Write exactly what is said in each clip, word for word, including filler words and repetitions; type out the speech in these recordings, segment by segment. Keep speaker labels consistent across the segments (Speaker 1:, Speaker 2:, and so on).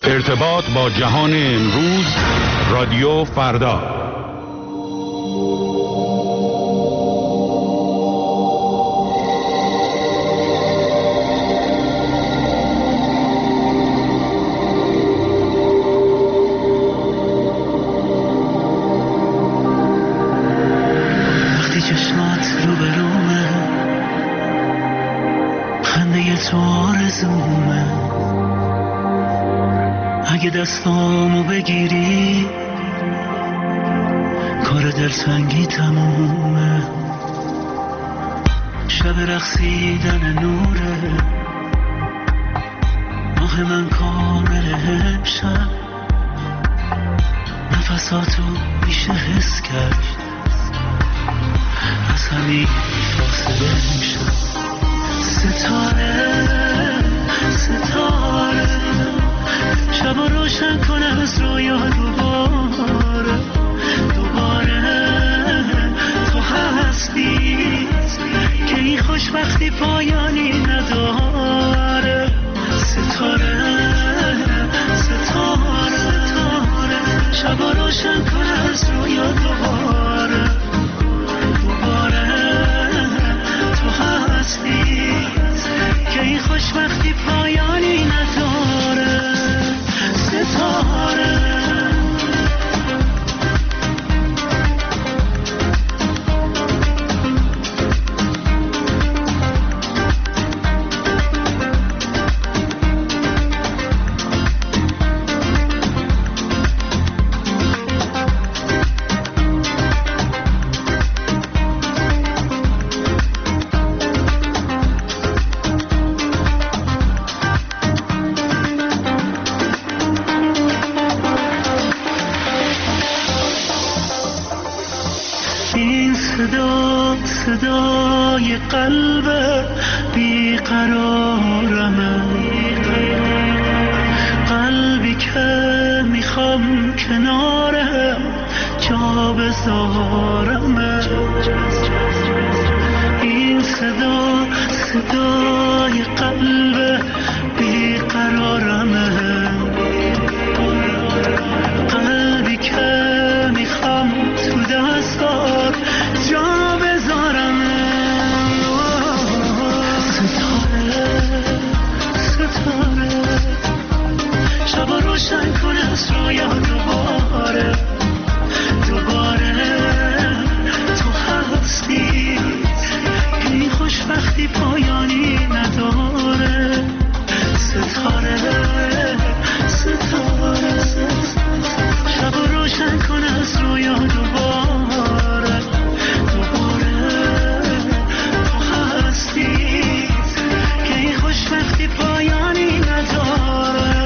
Speaker 1: ارتباط با جهان امروز، رادیو فردا.
Speaker 2: وقتی چشمات رو برومه، خنده تو آرزومه، اگه دستامو بگیری کار دلتنگی تمومه. شب رقصیدن نوره، ماه من کامل امشب، نفساتو میشه حس کرد، از همین فاصله میشم. ستاره ستاره شب روشن کن از رویا دوباره دوباره تو هستی که این خوشبختی پایانی نداره. ستاره ستاره ستاره شب روشن کن از رویا دوباره دوباره تو هستی که این خوشبختی پایانی نداره. ستاره صدای قلب بیقرارمه، قلبی که میخوام کناره جا بذارمه. این صدا صدای قلب بیقرارمه، قلبی که میخوام تو دستات جا شب روشن کن از رویا دوباره دوباره تو هستی که این خوشبختی پایانی نداره. ستاره ستاره شب روشن کن از رویا دوباره دوباره تو هستی که این خوشبختی پایانی نداره.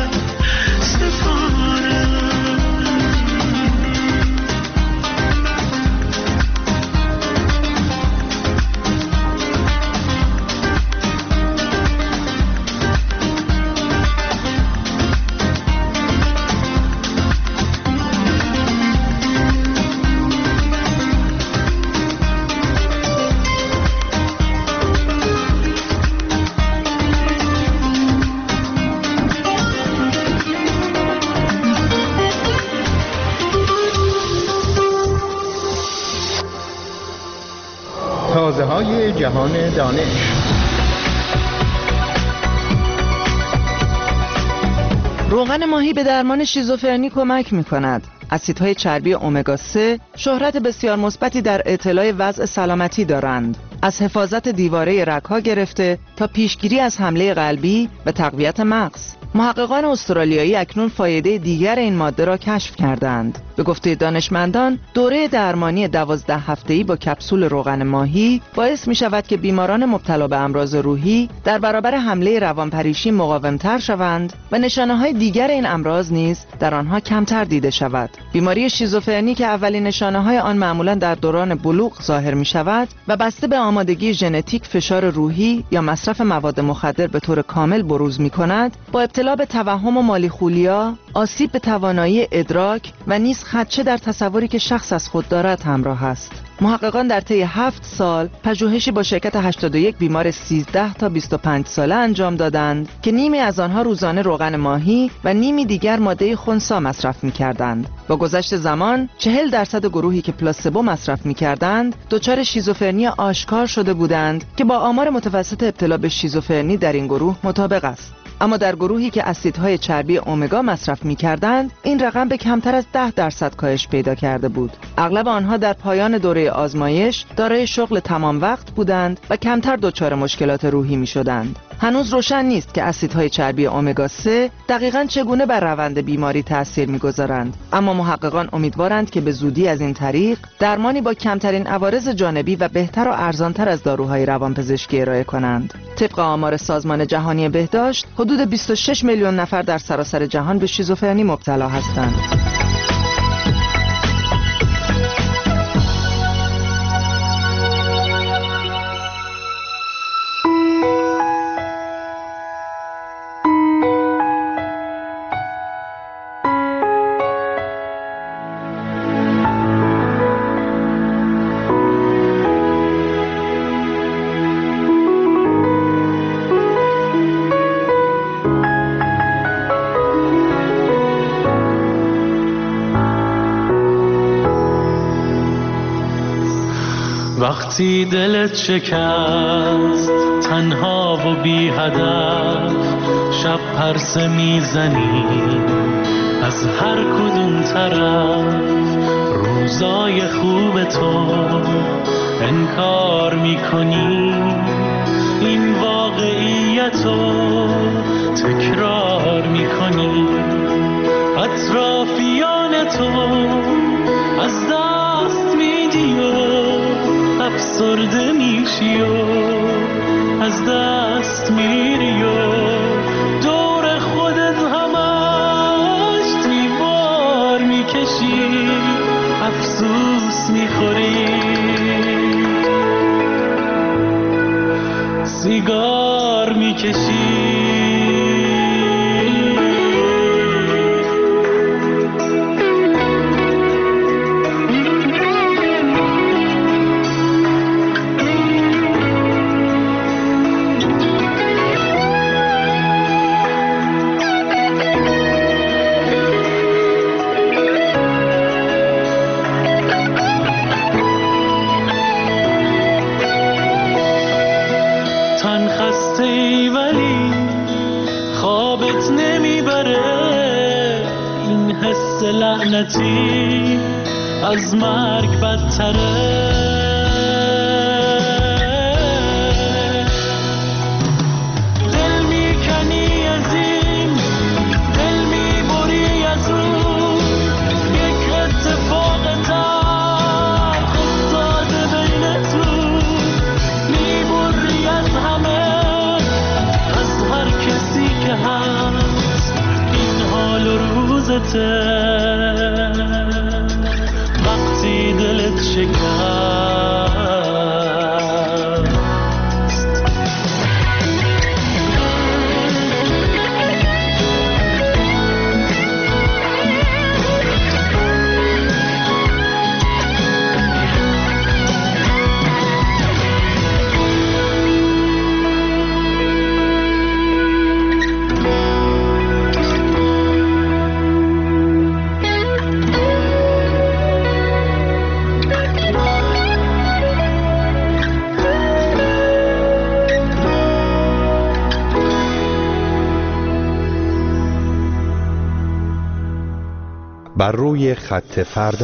Speaker 3: تازه های جهان دانش.
Speaker 4: روغن ماهی به درمان شیزوفرنی کمک می کند. اسیدهای چربی امگا سه شهرت بسیار مثبتی در اطلاع وضع سلامتی دارند، از حفاظت دیواره رگ‌ها گرفته تا پیشگیری از حمله قلبی و تقویت مغز. محققان استرالیایی اکنون فایده دیگر این ماده را کشف کردند. به گفته دانشمندان، دوره درمانی دوازده هفته‌ای با کپسول روغن ماهی باعث می شود که بیماران مبتلا به امراض روحی در برابر حمله روانپریشی مقاوم‌تر شوند و نشانه‌های دیگر این امراض نیز در آنها کمتر دیده شود. بیماری شیزوفرنی که اولین نشانه‌های آن معمولاً در دوران بلوغ ظاهر می شود و بسته به آمادگی ژنتیک، فشار روحی یا مصرف مواد مخدر به طور کامل بروز می کند، با ابتلا به توهم و مالیخولیا، آسیب به توانایی ادراک و نیز خدشه در تصوری که شخص از خود دارد همراه است. محققان در طی هفت سال پژوهشی با شرکت هشتاد و یک بیمار سیزده تا بیست و پنج ساله انجام دادند که نیمی از آنها روزانه روغن ماهی و نیمی دیگر ماده خنثی مصرف می‌کردند. با گذشت زمان چهل درصد گروهی که پلاسبو مصرف می‌کردند دچار شیزوفرنی آشکار شده بودند که با آمار متوسط ابتلا به شیزوفرنی در این گروه مطابق است. اما در گروهی که اسیدهای چربی امگا مصرف می‌کردند این رقم به کمتر از ده درصد کاهش پیدا کرده بود. اغلب آنها در پایان دوره آزمایش دارای شغل تمام وقت بودند و کمتر دچار مشکلات روحی می‌شدند. هنوز روشن نیست که اسیدهای چربی امگا سه دقیقاً چگونه بر روند بیماری تأثیر می‌گذارند، اما محققان امیدوارند که به زودی از این طریق درمانی با کمترین عوارض جانبی و بهتر و ارزانتر از داروهای روانپزشکی ارائه کنند. طبق آمار سازمان جهانی بهداشت حدود بیست و شش میلیون نفر در سراسر جهان به شیزوفرنی مبتلا هستند.
Speaker 2: وقتی دلت شکست تنها و بی هدف شب پرسه میزنی از هر کدوم طرف روزای خوب تو انکار میکنی این واقعیتو تکرار میکنی اطرافیان تو از دست میدی و افسرده میشی و از دست میری و دور خودت همش دیوار میکشی افسوس میخوری سیگار میکشی لعنتی از مرگ بدتره دل میکنی از این دل میبری از اون یک اتفاق تلخ افتاده بین تو میبری از همه از هر کسی که هست این حال و روزته وقتی دلت شکست
Speaker 3: بر روی خط فردا.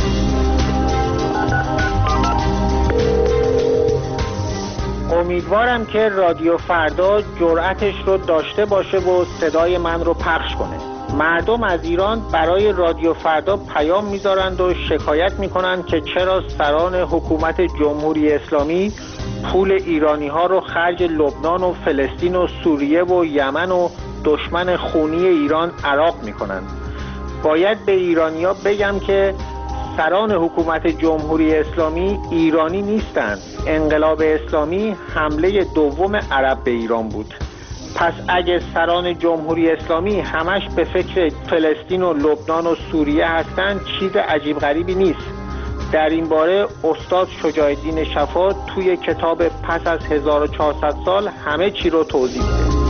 Speaker 5: امیدوارم که رادیو فردا جرأتش رو داشته باشه و صدای من رو پخش کنه. مردم از ایران برای رادیو فردا پیام میذارند و شکایت میکنند که چرا سران حکومت جمهوری اسلامی پول ایرانی ها رو خرج لبنان و فلسطین و سوریه و یمن و دشمن خونی ایران عراق میکنند. باید به ایرانی‌ها بگم که سران حکومت جمهوری اسلامی ایرانی نیستند. انقلاب اسلامی حمله دوم عرب به ایران بود. پس اگه سران جمهوری اسلامی همش به فکر فلسطین و لبنان و سوریه هستند چیز عجیب غریبی نیست. در این باره استاد شجاع‌الدین شفا توی کتاب پس از هزار و چهارصد سال همه چی رو توضیح میده.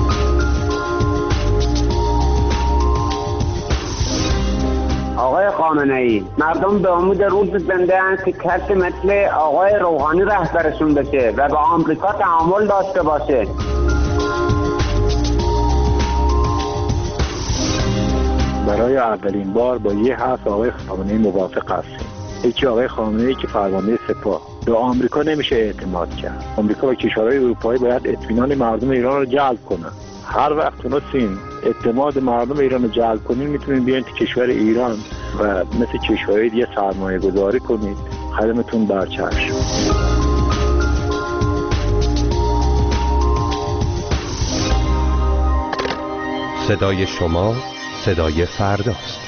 Speaker 6: آقای خامنه‌ای، مردم به امید روز زنده هستند که کسی مثل آقای روحانی رهبرشون بشه و با آمریکا تعامل داشته باشه.
Speaker 7: برای اولین بار با یه حرف آقای خامنه‌ای موافق هستیم. یکی آقای خامنه‌ای که فرمانده سپاه. به آمریکا نمیشه اعتماد کرد. آمریکا و کشورهای اروپایی باید اطمینان مردم ایران رو جلب کنن. هر وقت تونستین اعتماد مردم ایران رو جلب کنین میتونین بیاین تو کشور ایران و مثل کشورهای دیگه سرمایه گذاری کنید. خدمتون برچشم.
Speaker 3: صدای شما صدای فرداست.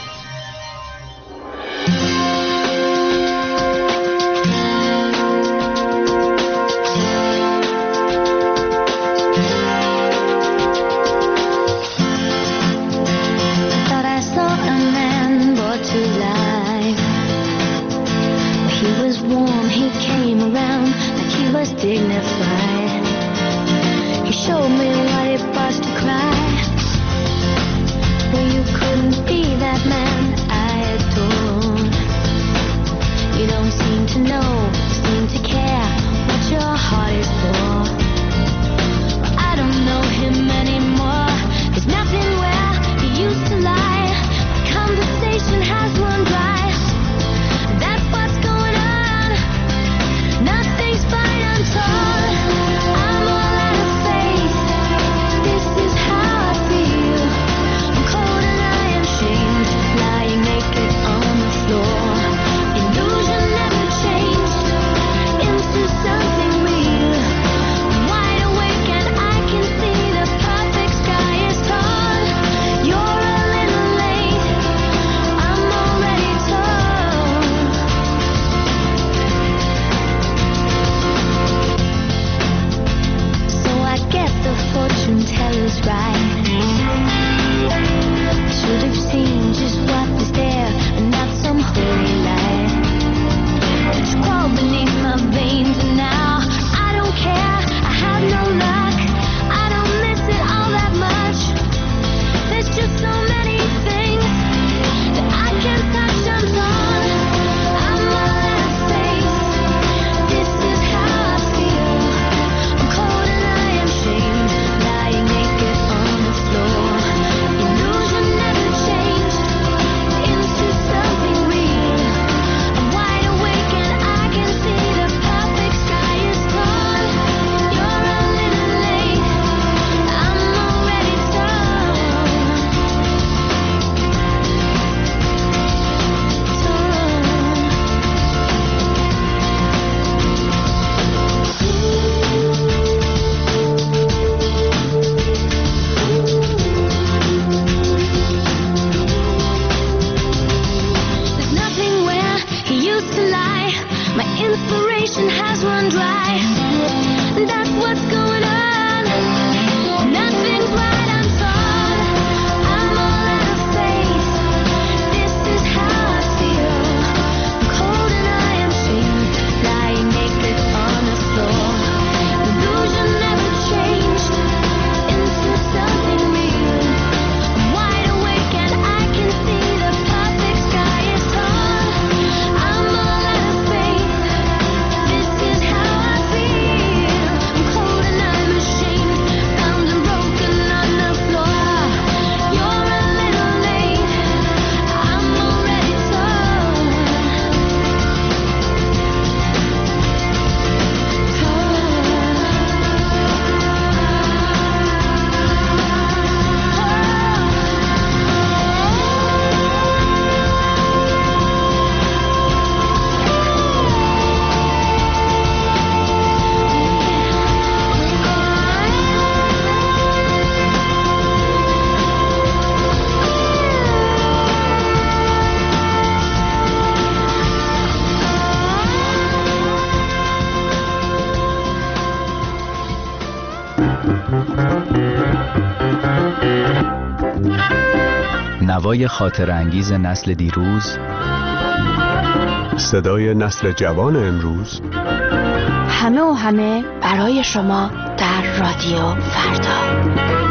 Speaker 8: نوای خاطر انگیز نسل دیروز،
Speaker 3: صدای نسل جوان امروز،
Speaker 8: همه و همه برای شما در رادیو فردا.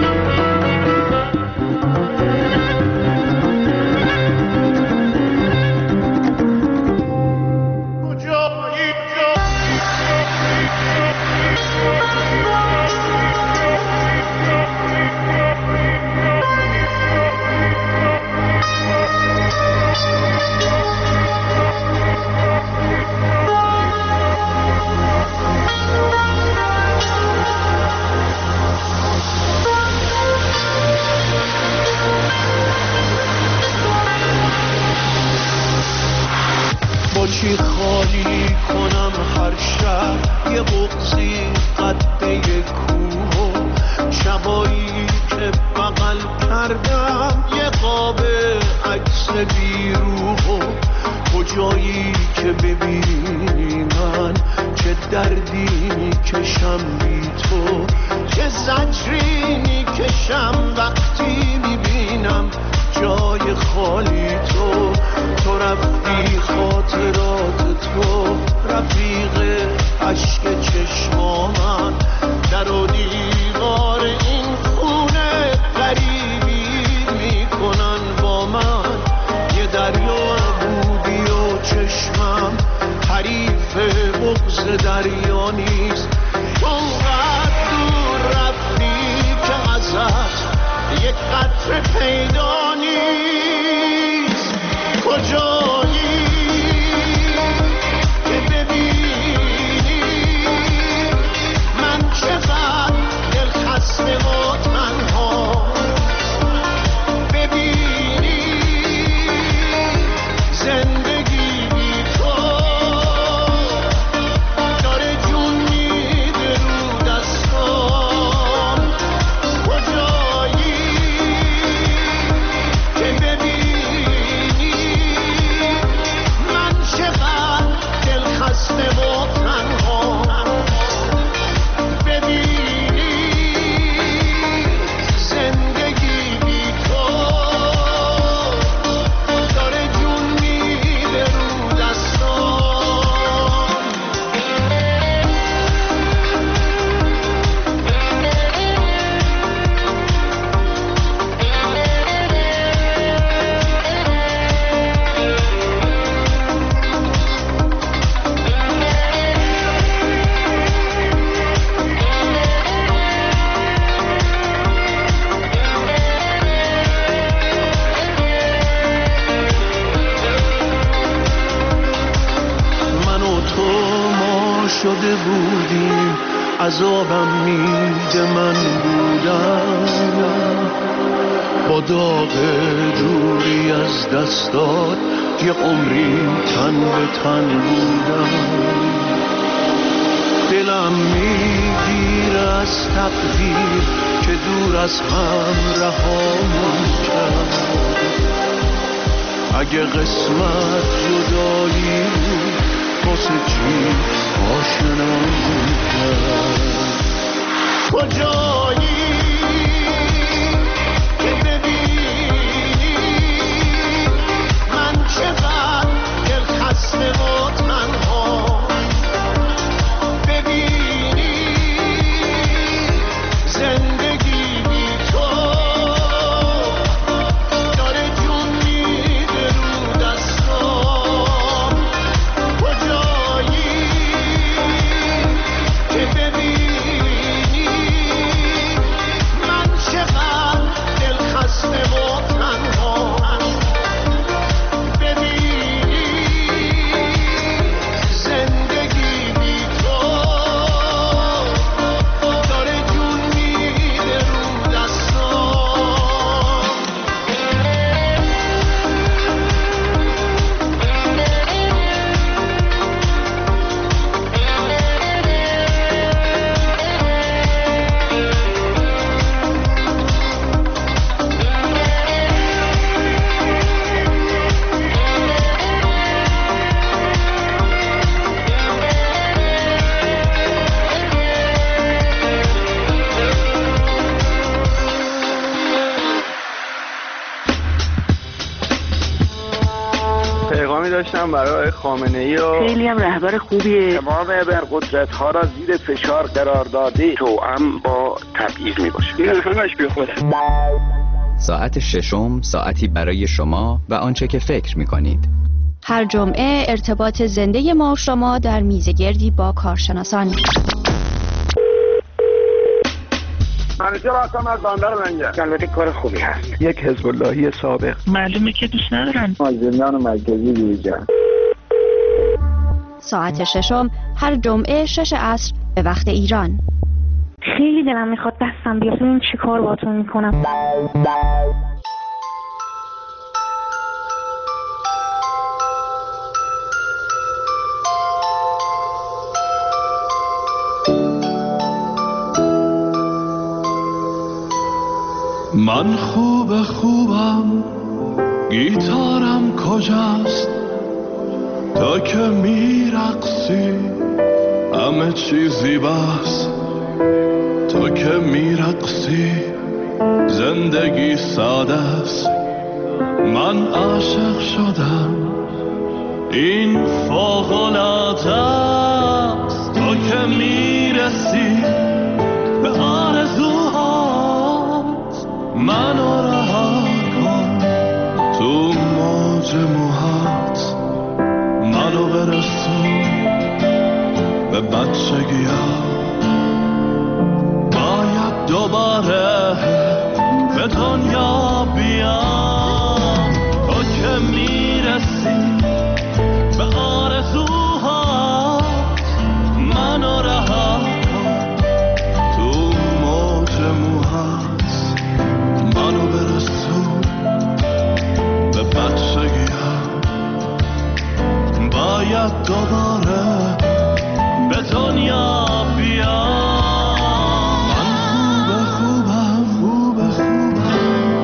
Speaker 2: چی خالی کنم هر شب یه بغضی قده کوه و شبایی که بغل کردم یه قاب عکس بیروح و کجایی که ببینی من چه دردی میکشم بی تو، چه زجری میکشم وقتی میبینم جای خالی تو. تو رفتی خاطرات تو رفیق عشق چشمامن، در و دیوار این خونه غریبی میکنن با من. یه دریا بودی و چشمم حریف بغض دریا نیست. اونقدر دور رفتی که ازت یک قطره پیدا نیست. کجایی که ببینی من چقدر دل خسته و تنها، ببینی زندگی بی تو داره جون میده رو دستام. کجایی که ببینی من چقدر دل خسته و تنها، ببینی زندگی بی تو داره جون میده رو دستام. من و تو ما شده بودیم، عذابم میده من بودم با داغ دوری از دستات یه عمری تن به تن بودم. دلم میگیره از تقدیر که دور از هم رهامون کرد. اگه قسمت جدایی بود واسه چی آشنامون کرد. کجایی که ببینی من چقدر دل خسته و تنها، ببینی زندگی بی تو داره جون میده رو دستام. کجایی که ببینی
Speaker 9: پیغامی داشتم برای خامنه‌ای و
Speaker 10: خیلی هم رهبر خوبیه.
Speaker 7: تمام ابرقدرت‌ها را زیر فشار قرار داده توأم با تبعیض میباشه. این همش بیخوده.
Speaker 11: ساعت ششم ساعتی برای شما و آنچه که فکر می‌کنید.
Speaker 8: هر جمعه ارتباط زنده ما و شما در میزگردی با کارشناسان.
Speaker 7: منیجر هستم از بندر منجر. البته کار خوبی هست.
Speaker 9: یک حزب اللهی سابق.
Speaker 10: معلومه که دوست ندارن.
Speaker 7: از زندان مرکزی بیرون.
Speaker 8: ساعت ششم هر جمعه شش عصر به وقت ایران.
Speaker 10: خیلی دلم میخواد دستم بیاد. این چی کار باهاتون میکنم؟
Speaker 2: من خوب خوبم، گیتارم کجاست؟ تا که میرقصی همه چیزی بس. تا که میرقصی زندگی ساده است. من عاشق شدم، این فوق‌العاده است. تا که میرسی به آرزوهات منو رها کن، تو موج موهات منو برسون به بچگی‌ها. باید دوباره به دنیا بیام. تو که میرسی به آرزوهات منو رها کن، تو موج موهات منو برسون به بچگی‌ها. باید دوباره به دنیا بیام. من خوب خوبم، خوب خوبم.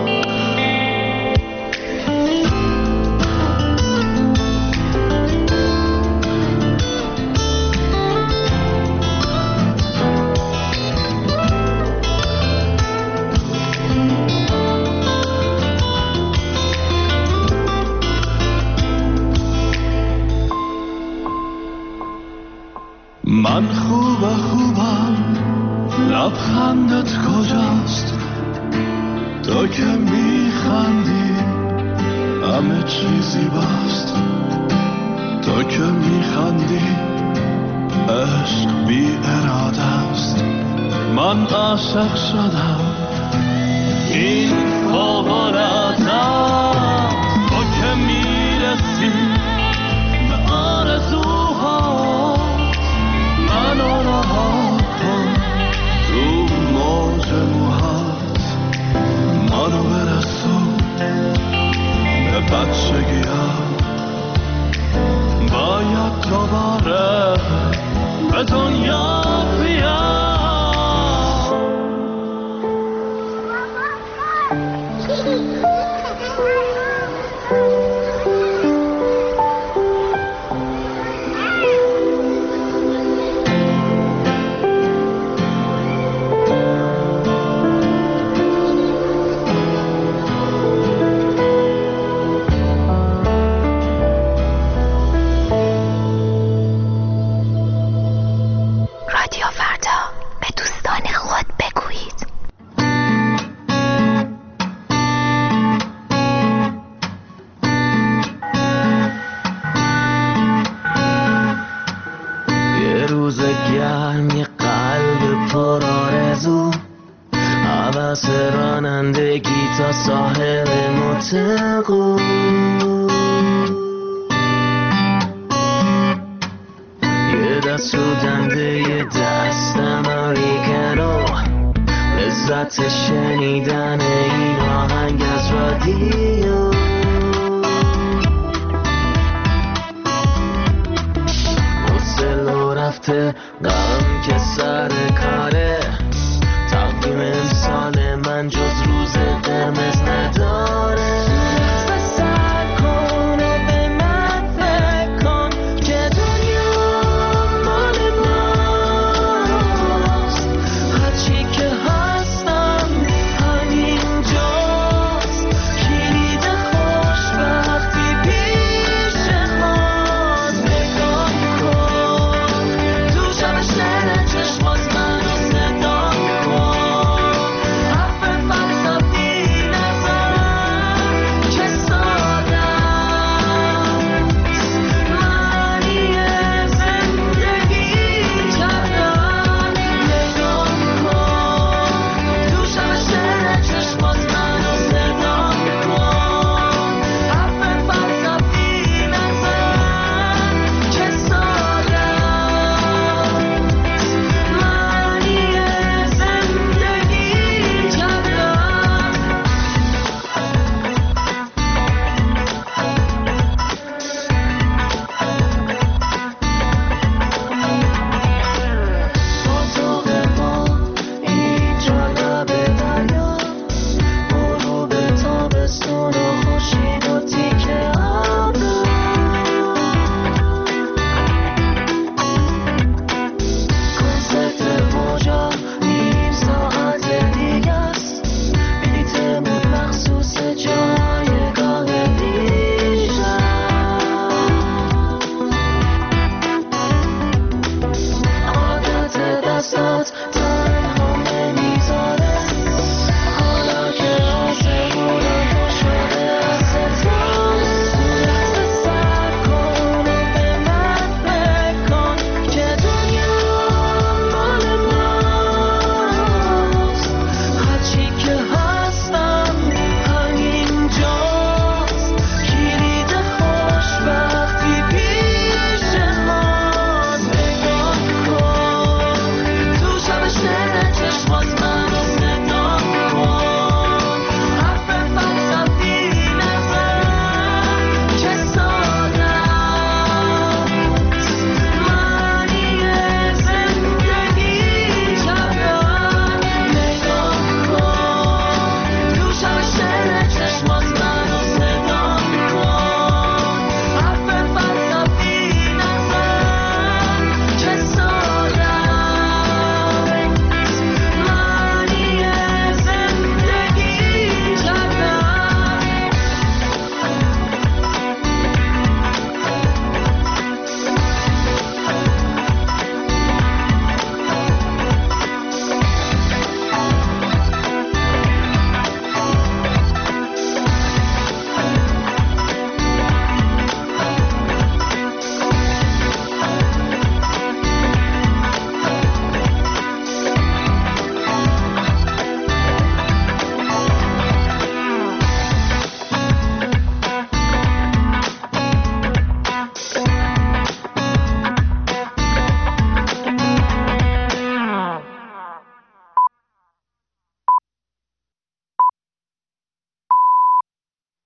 Speaker 2: من خوب خوبم، لبخندت کجاست؟ تو که میخندی همه چیزی بست. تو که میخندی عشق بی اراده است. من عاشق شدم، این فوق‌العاده است. تو که میرسی به آرزوها منو رها کن، تو موج موهات منو برسون به بچگی‌ها. باید دوباره به دنیا بیام.
Speaker 8: رادیو فردا، به دوستان خود بگویید.
Speaker 2: یه روز گرم، یه قلب پر آرزو، حوث رانندگی تا ساحل متقو. یه دست رو دنده، یه دست امریکنو، لذت شنیدن این آهنگ از رادیو. حوصله رفته